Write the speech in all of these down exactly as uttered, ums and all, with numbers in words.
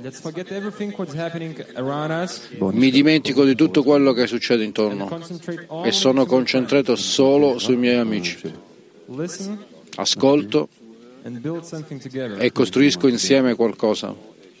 Let's forget everything what's happening around us Mi dimentico di tutto quello che succede and intorno concentrate e only sono to concentrato solo sui miei amici. listen Ascolto and build something together. e costruisco insieme qualcosa.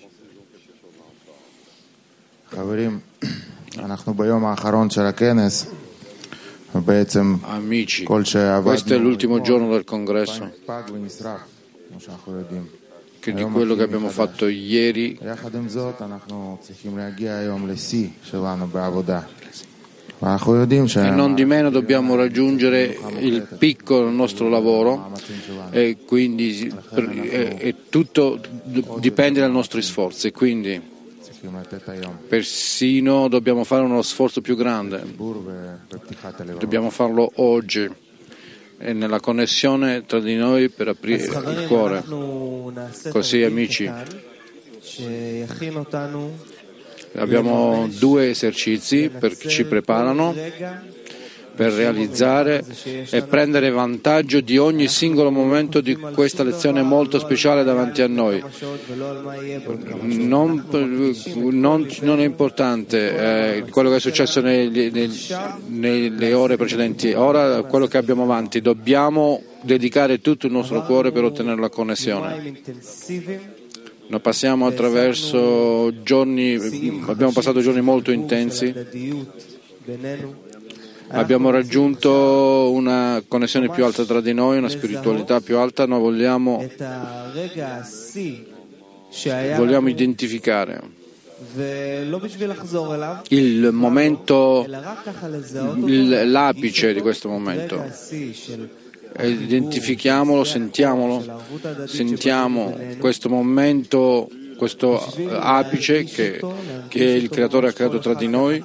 חברים, אנחנו ביום האחרון של הכנס, ובעצם Amici, כל שעבדנו questo è l'ultimo giorno del congresso, פג ונשרף, כמו שאנחנו יודעים. che di quello che abbiamo fatto ieri. יחד עם זאת, אנחנו צריכים להגיע היום לשיא שלנו בעבודה. ואנחנו יודעים ש... E non di meno dobbiamo raggiungere il picco del nostro lavoro e quindi per- e, e tutto d- dipende dai nostri sforzi, quindi צריכים לתת היום persino dobbiamo fare uno sforzo più grande, בור בפתיחת הלבבות. dobbiamo farlo oggi e nella connessione tra di noi per aprire il cuore. Così, amici, abbiamo due esercizi per che ci preparano per realizzare e prendere vantaggio di ogni singolo momento di questa lezione molto speciale davanti a noi. Non, non, non è importante eh, quello che è successo negli, negli, nelle ore precedenti, ora quello che abbiamo avanti, dobbiamo dedicare tutto il nostro cuore per ottenere la connessione. Noi passiamo attraverso giorni, abbiamo passato giorni molto intensi, abbiamo raggiunto una connessione più alta tra di noi, una spiritualità più alta, noi vogliamo, vogliamo identificare il momento, il- l'apice di questo momento. E identifichiamolo, sentiamolo, sentiamo questo momento, questo apice che, che il Creatore ha creato tra di noi,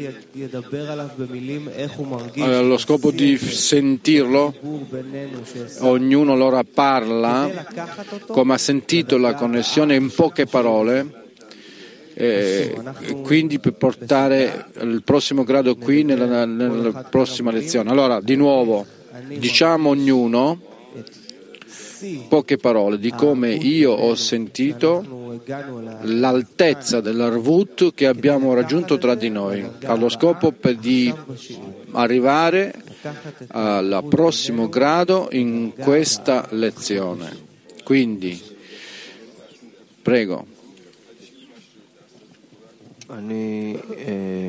allo scopo di sentirlo. Ognuno allora parla come ha sentito la connessione in poche parole, e quindi per portare il prossimo grado qui nella, nella prossima lezione. Allora, di nuovo, diciamo ognuno poche parole di come io ho sentito l'altezza dell'arvut che abbiamo raggiunto tra di noi, allo scopo per di arrivare al prossimo grado in questa lezione. Quindi, prego. אני אה,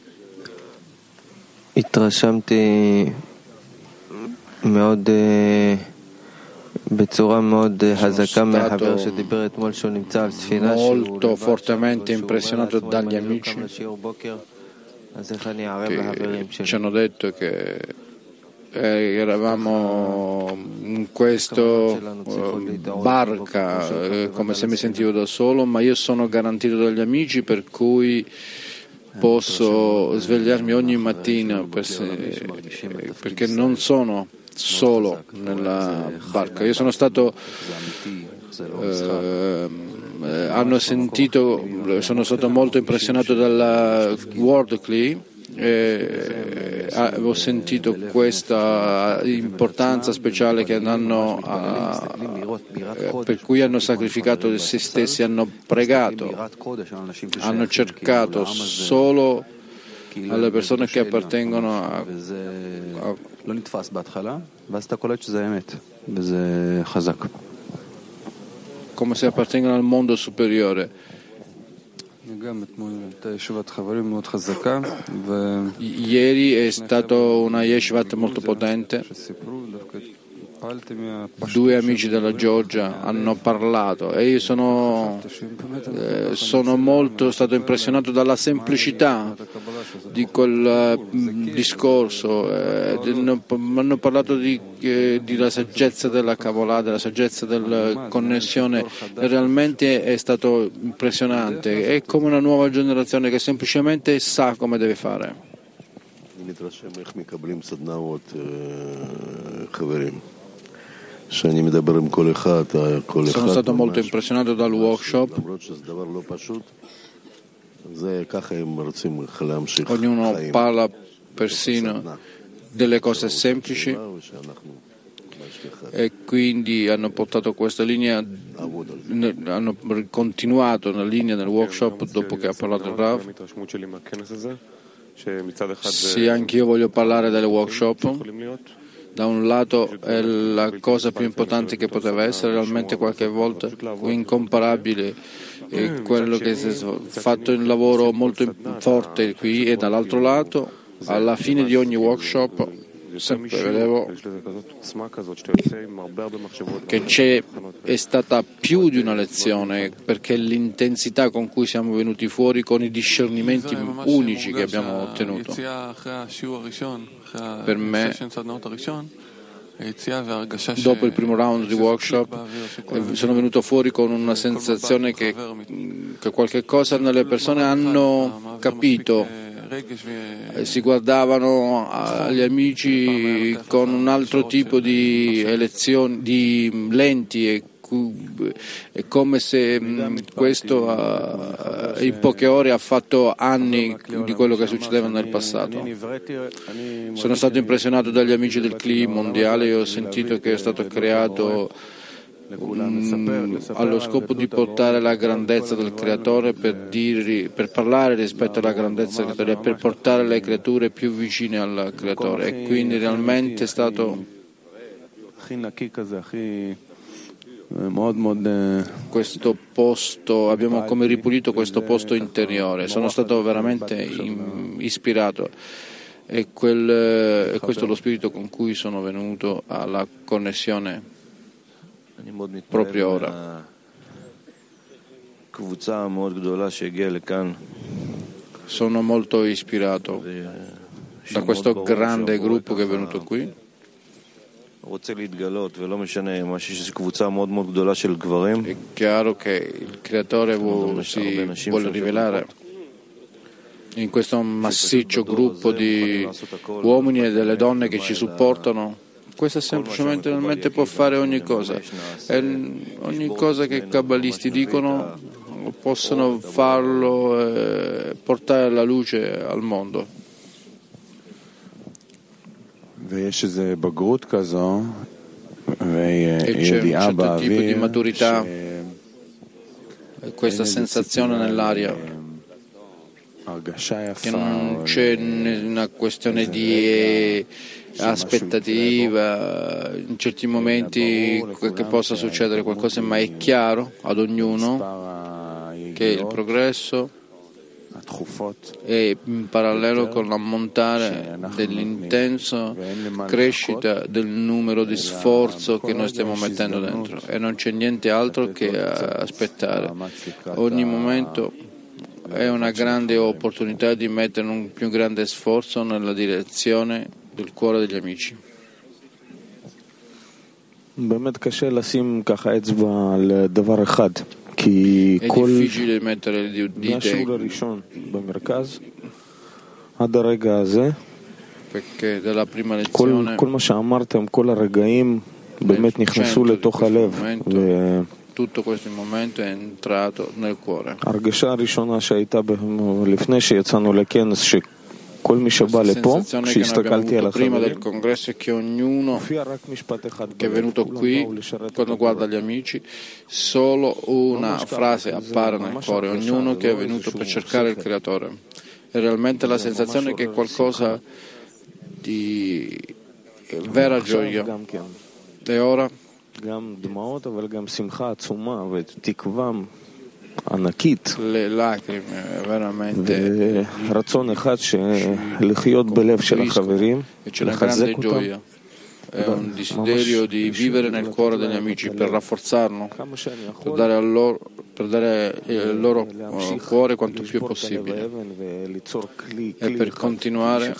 התרשמתי מאוד אה, בצורה מאוד אה, חזקה מהחבר שדיבר אתמול שהוא נמצא על ספינה molto fortemente impressionato dagli amici אז איך אני אערב לחברים che ci שלי? hanno detto che eh, eravamo in questo eh, barca eh, come se mi sentivo da solo, ma io sono garantito dagli amici, per cui posso svegliarmi ogni mattina per se- perché non sono solo nella barca. Io sono stato eh, eh, hanno sentito, sono stato molto impressionato dalla Worldly. Eh, ho sentito questa importanza speciale che hanno a, eh, per cui hanno sacrificato se stessi, hanno pregato, hanno cercato solo alle persone che appartengono a, a לא נתפס בהתחלה, ואז אתה קולט שזה אמת, וזה חזק. come se appartengono al mondo superiore. גם אתמול הייתה ישיבת חברים מאוד חזקה, Ieri è stata una yeshivat molto potente. וסיפרו דווקא פעלתי מהפשטות. Due amici della Georgia hanno parlato e io sono, eh, sono molto stato impressionato dalla semplicità di quel eh, discorso. Eh, hanno, hanno parlato di, eh, della saggezza della Kabbalah, della saggezza della connessione. Realmente è stato impressionante. È come una nuova generazione che semplicemente sa come deve fare. מתרשם איך מקבלים סדנאות, חברים. שאני מדבר עם כל אחד, כל אחד. Sono stato molto impressionato dal workshop. למרות שזה דבר לא פשוט, זה ככה הם רוצים להמשיך Ognuno חיים. parla persino delle cose semplici, ושאנחנו e quindi hanno portato questa linea, hanno continuato la linea nel workshop dopo che ha parlato il Rav. Sì, anche io voglio parlare del workshop. Da un lato è la cosa più importante che poteva essere, realmente qualche volta incomparabile, è quello che si è fatto un lavoro molto forte qui, e dall'altro lato alla fine di ogni workshop sempre vedevo che c'è, è stata più di una lezione, perché l'intensità con cui siamo venuti fuori, con i discernimenti unici che abbiamo ottenuto. Per me, dopo il primo round di workshop, sono venuto fuori con una sensazione che, che qualche cosa nelle persone hanno capito, si guardavano agli amici con un altro tipo di elezioni, di lenti, e è come se questo in poche ore ha fatto anni di quello che succedeva nel passato. Sono stato impressionato dagli amici del C L I mondiale e ho sentito che è stato creato um, allo scopo di portare la grandezza del Creatore, per, dirgli, per parlare rispetto alla grandezza del Creatore, per portare le creature più vicine al Creatore, e quindi realmente è stato questo posto, abbiamo come ripulito questo posto interiore. Sono stato veramente ispirato, e, quel, e questo è lo spirito con cui sono venuto alla connessione proprio ora. Sono molto ispirato da questo grande gruppo che è venuto qui. È chiaro che il Creatore vuole, si vuole rivelare in questo massiccio gruppo di uomini e delle donne che ci supportano. Questo semplicemente realmente può fare ogni cosa, e ogni cosa che i kabbalisti dicono possono farlo e portare la luce al mondo. E c'è un certo tipo di maturità, questa sensazione nell'aria, che non c'è una questione di aspettativa in certi momenti che possa succedere qualcosa, ma è chiaro ad ognuno che il progresso è in parallelo con l'ammontare dell'intenso crescita del numero di sforzo che noi stiamo mettendo dentro, e non c'è niente altro che aspettare. Ogni momento è una grande opportunità di mettere un più grande sforzo nella direzione del cuore degli amici. È difficile mettere le dita, perché dalla prima lezione tutto questo momento è entrato nel cuore. Questa sensazione che noi abbiamo avuto prima del congresso è che ognuno che è venuto qui, quando guarda gli amici, solo una frase appare nel cuore: ognuno che è venuto per cercare il Creatore. È realmente la sensazione che è qualcosa di vera gioia. E ora le lacrime veramente e c'è una grande gioia, è un desiderio di vivere nel cuore degli amici, per rafforzarlo, per dare al loro, per dare il loro cuore quanto più possibile, e per continuare,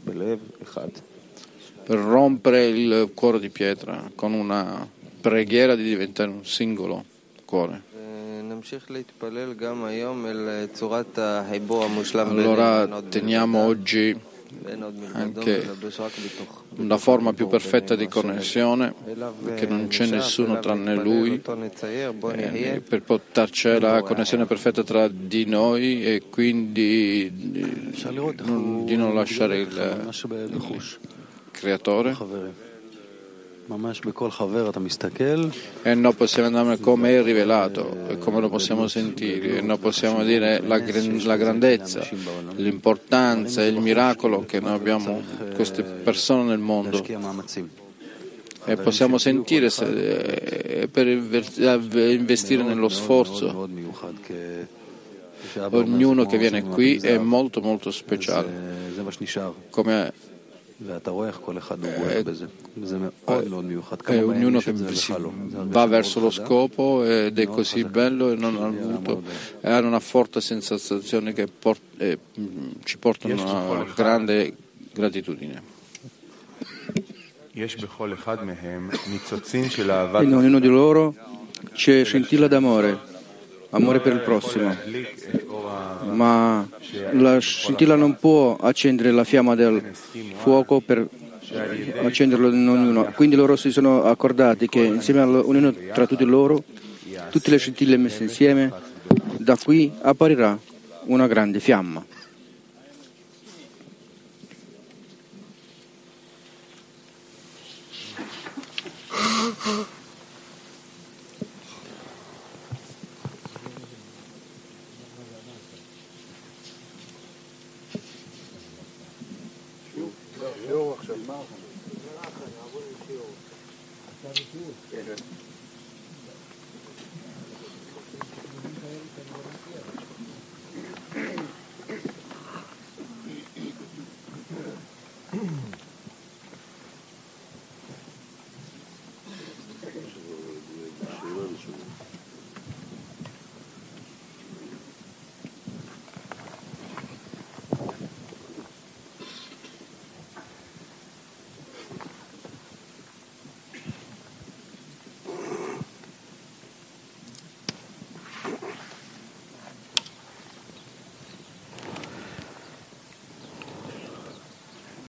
per rompere il cuore di pietra con una preghiera di diventare un singolo cuore. Allora teniamo oggi anche una forma più perfetta di connessione, che non c'è nessuno tranne Lui, eh, per portarci la connessione perfetta tra di noi, e quindi di, di non lasciare il, il Creatore. E noi possiamo andare come è rivelato e come lo possiamo sentire, e noi possiamo dire la, la grandezza, l'importanza e il miracolo che noi abbiamo queste persone nel mondo. E possiamo sentire se, per investire nello sforzo. Ognuno che viene qui è molto molto speciale, come e, e ognuno che va verso lo scopo ed è così bello e non ha avuto e ha una forte sensazione che port, eh, ci porta a una grande gratitudine. In ognuno di loro c'è scintilla d'amore, amore per il prossimo, ma la scintilla non può accendere la fiamma del fuoco per accenderlo in ognuno. Quindi loro si sono accordati che insieme all'unione tra tutti loro, tutte le scintille messe insieme, da qui apparirà una grande fiamma.